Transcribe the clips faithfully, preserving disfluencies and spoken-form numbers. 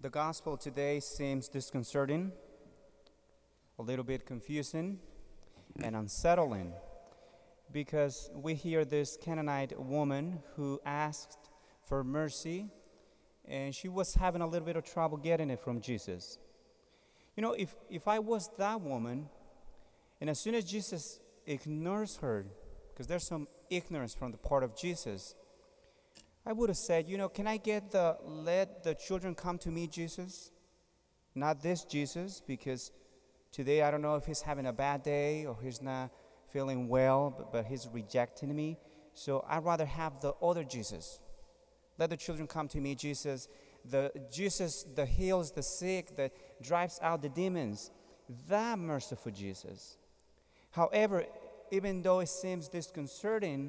The gospel today seems disconcerting, a little bit confusing, and unsettling because we hear this Canaanite woman who asked for mercy, and she was having a little bit of trouble getting it from Jesus. You know, if, if I was that woman, and as soon as Jesus ignores her, because there's some ignorance from the part of Jesus, I would have said, you know, can I get the let the children come to me, Jesus? Not this Jesus, because today I don't know if he's having a bad day or he's not feeling well, but, but he's rejecting me. So I'd rather have the other Jesus. Let the children come to me, Jesus. The Jesus that heals the sick, that drives out the demons. That merciful Jesus. However, even though it seems disconcerting,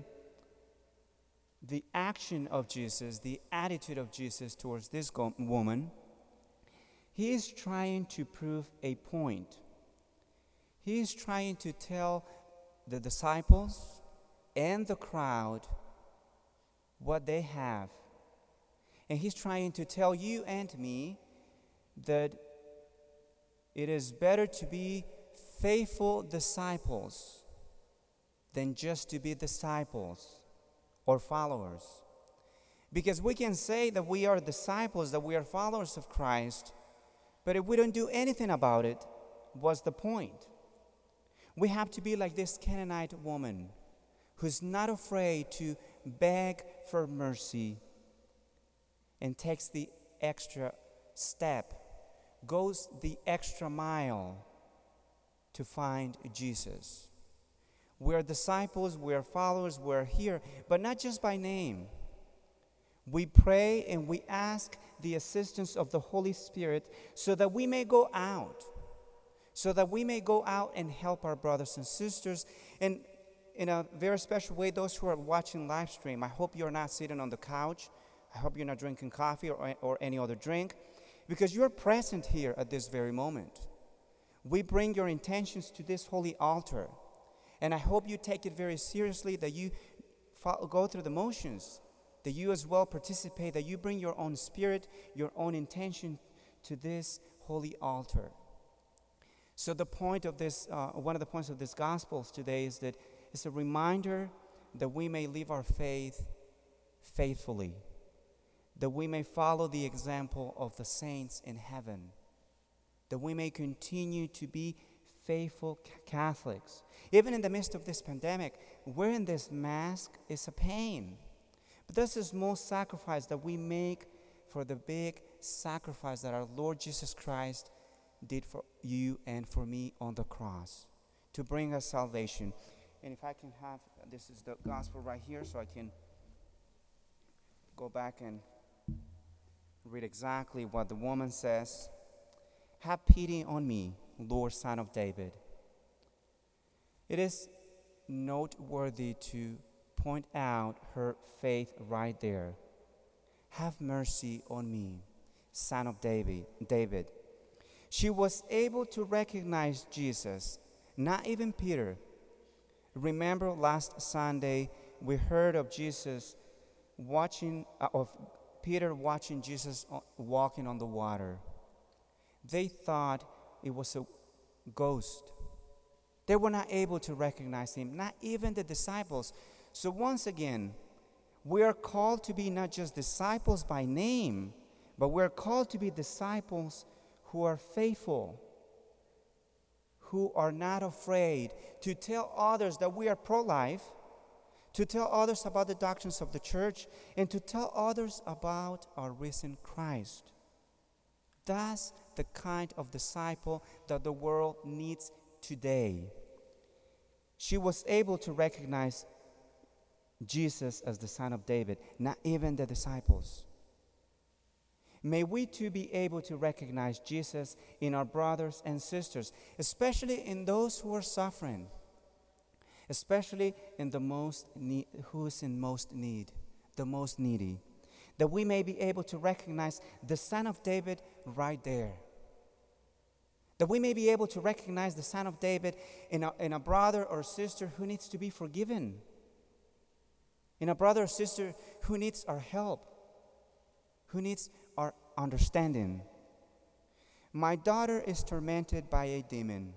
the action of Jesus, the attitude of Jesus towards this go- woman, he is trying to prove a point. He is trying to tell the disciples and the crowd what they have. And he's trying to tell you and me that it is better to be faithful disciples than just to be disciples or followers. Because we can say that we are disciples, that we are followers of Christ, but if we don't do anything about it, what's the point? We have to be like this Canaanite woman who's not afraid to beg for mercy and takes the extra step, goes the extra mile to find Jesus. We're disciples, we're followers, we're here, but not just by name. We pray and we ask the assistance of the Holy Spirit so that we may go out, so that we may go out and help our brothers and sisters. And in a very special way, those who are watching live stream, I hope you're not sitting on the couch. I hope you're not drinking coffee or, or any other drink, because you're present here at this very moment. We bring your intentions to this holy altar. And I hope you take it very seriously, that you follow, go through the motions, that you as well participate, that you bring your own spirit, your own intention to this holy altar. So the point of this, uh, one of the points of this Gospels today is that it's a reminder that we may live our faith faithfully, that we may follow the example of the saints in heaven, that we may continue to be faithful Catholics. Even in the midst of this pandemic, wearing this mask is a pain. But this is small sacrifice that we make for the big sacrifice that our Lord Jesus Christ did for you and for me on the cross to bring us salvation. And if I can have, this is the gospel right here, so I can go back and read exactly what the woman says. Have pity on me, Lord, Son of David. It is noteworthy to point out her faith right there. Have mercy on me, Son of David. David. She was able to recognize Jesus, not even Peter. Remember last Sunday we heard of Jesus watching, uh, of Peter watching Jesus walking on the water. They thought it was a ghost. They were not able to recognize him, not even the disciples. So once again, we are called to be not just disciples by name, but we're called to be disciples who are faithful, who are not afraid to tell others that we are pro-life, to tell others about the doctrines of the church, and to tell others about our risen Christ. That's the kind of disciple that the world needs today. She was able to recognize Jesus as the Son of David, not even the disciples. May we too be able to recognize Jesus in our brothers and sisters, especially in those who are suffering, especially in the most need, who is in most need, the most needy, that we may be able to recognize the Son of David right there. That we may be able to recognize the Son of David in a, in a brother or sister who needs to be forgiven, in a brother or sister who needs our help, who needs our understanding, My daughter is tormented by a demon.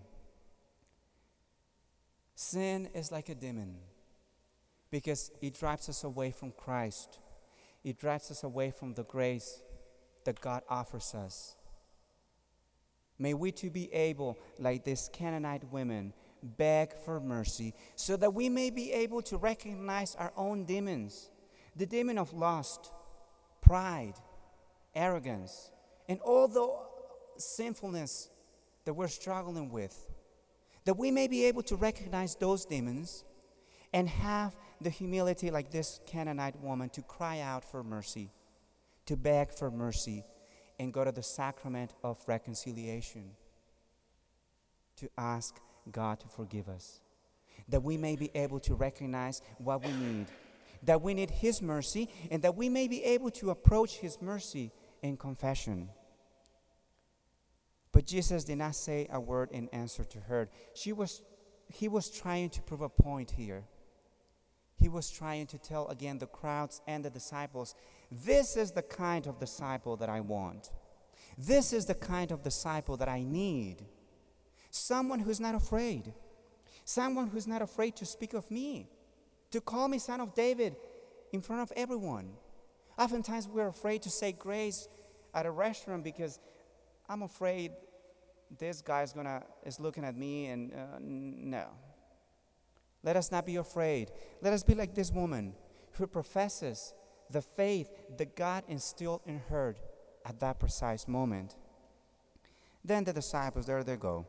Sin is like a demon because it drives us away from Christ. It drives us away from the grace that God offers us. May we too be able, like this Canaanite women, beg for mercy so that we may be able to recognize our own demons, the demon of lust, pride, arrogance, and all the sinfulness that we're struggling with, that we may be able to recognize those demons and have the humility like this Canaanite woman to cry out for mercy, to beg for mercy, and go to the sacrament of reconciliation to ask God to forgive us, that we may be able to recognize what we need, that we need His mercy, and that we may be able to approach His mercy in confession. But Jesus did not say a word in answer to her. She was, he was trying to prove a point here. He was trying to tell again the crowds and the disciples, this is the kind of disciple that I want. This is the kind of disciple that I need. Someone who's not afraid. Someone who's not afraid to speak of me, to call me son of David in front of everyone. Oftentimes we're afraid to say grace at a restaurant because I'm afraid this guy's gonna is looking at me and uh, no. Let us not be afraid. Let us be like this woman who professes the faith that God instilled in her at that precise moment. Then the disciples, there they go.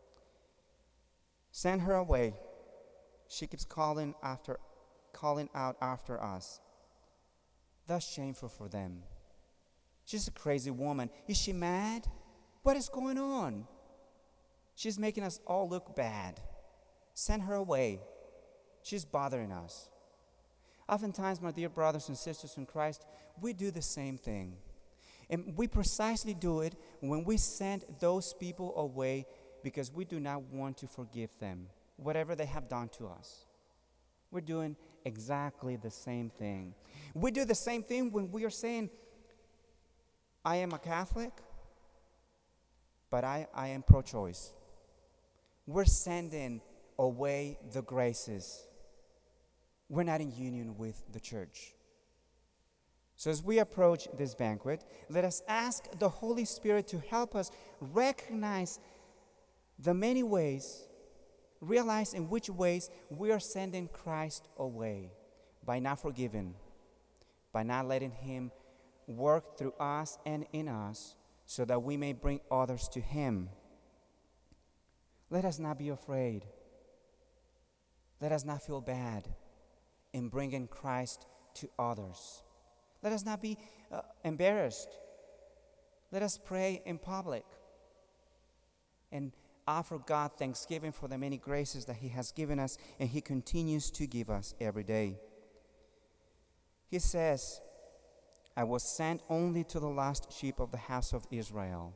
Send her away. She keeps calling after, calling out after us. That's shameful for them. She's a crazy woman. Is she mad? What is going on? She's making us all look bad. Send her away. She's bothering us. Oftentimes, my dear brothers and sisters in Christ, we do the same thing. And we precisely do it when we send those people away because we do not want to forgive them, whatever they have done to us. We're doing exactly the same thing. We do the same thing when we are saying, I am a Catholic, but I, I am pro-choice. We're sending away the graces. We're not in union with the church. So as we approach this banquet, let us ask the Holy Spirit to help us recognize the many ways, realize in which ways we are sending Christ away by not forgiving, by not letting Him work through us and in us so that we may bring others to Him. Let us not be afraid. Let us not feel bad in bringing Christ to others. Let us not be uh, embarrassed. Let us pray in public and offer God thanksgiving for the many graces that He has given us and He continues to give us every day. He says, I was sent only to the lost sheep of the house of Israel.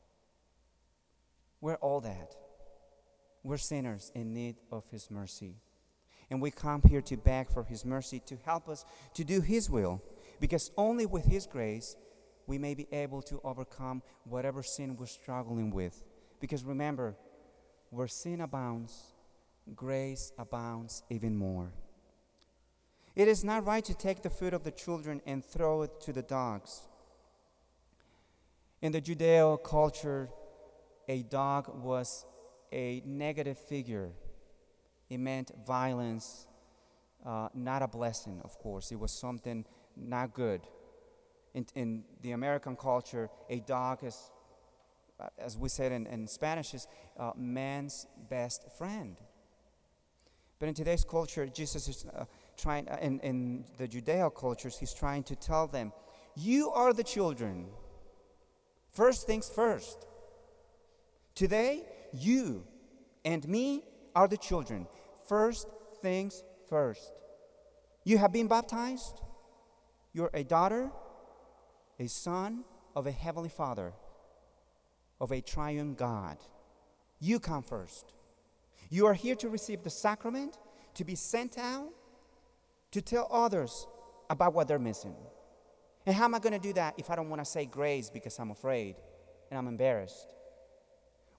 We're all that. We're sinners in need of His mercy. And we come here to beg for His mercy to help us to do His will, because only with His grace we may be able to overcome whatever sin we're struggling with. Because remember, where sin abounds, grace abounds even more. It is not right to take the food of the children and throw it to the dogs. In the Judeo culture, a dog was a negative figure. It meant violence, uh, not a blessing, of course. It was something not good. In, in the American culture, a dog is, uh, as we said in, in Spanish, is uh, man's best friend. But in today's culture, Jesus is uh, trying, uh, in, in the Judeo cultures, He's trying to tell them, you are the children. First things first. Today, you and me are the children. First things first. You have been baptized. You're a daughter, a son of a heavenly Father, of a triune God. You come first. You are here to receive the sacrament, to be sent out, to tell others about what they're missing. And how am I going to do that if I don't want to say grace because I'm afraid and I'm embarrassed?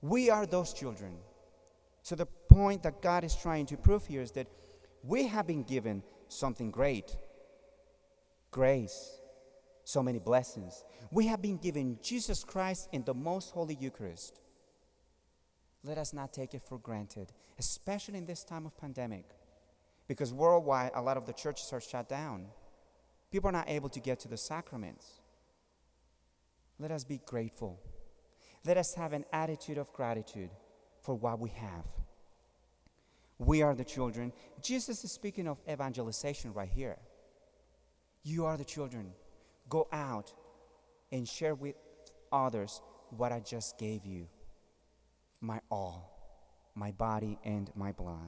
We are those children. So the point that God is trying to prove here is that we have been given something great. Grace. So many blessings. We have been given Jesus Christ in the most holy Eucharist. Let us not take it for granted, especially in this time of pandemic. Because worldwide, a lot of the churches are shut down. People are not able to get to the sacraments. Let us be grateful. Let us have an attitude of gratitude for what we have. We are the children. Jesus is speaking of evangelization right here. You are the children. Go out and share with others what I just gave you. My all, my body and my blood.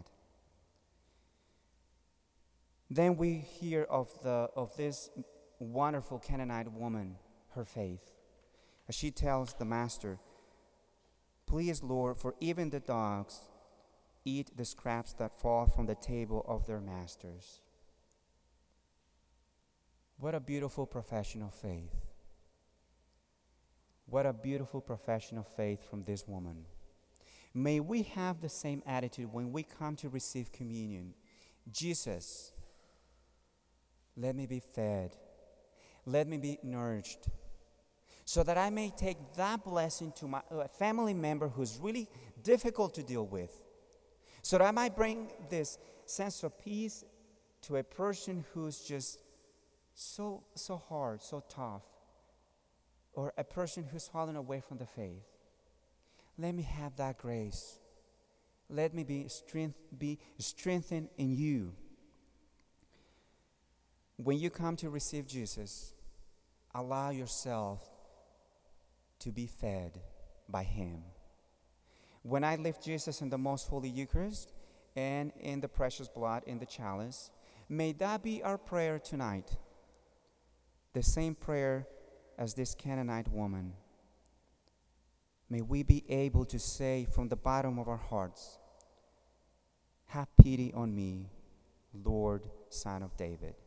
Then we hear of the of this wonderful Canaanite woman, her faith, as she tells the master, "Please, Lord, for even the dogs eat the scraps that fall from the table of their masters." What a beautiful profession of faith. What a beautiful profession of faith from this woman. May we have the same attitude when we come to receive communion. Jesus, let me be fed. Let me be nourished, so that I may take that blessing to my uh, family member who's really difficult to deal with, so that I might bring this sense of peace to a person who's just so, so hard, so tough, or a person who's fallen away from the faith. Let me have that grace. Let me be, strength, be strengthened in you. When you come to receive Jesus, allow yourself to be fed by Him. When I lift Jesus in the most holy Eucharist and in the precious blood in the chalice, may that be our prayer tonight. The same prayer as this Canaanite woman. May we be able to say from the bottom of our hearts, "Have pity on me, Lord, Son of David."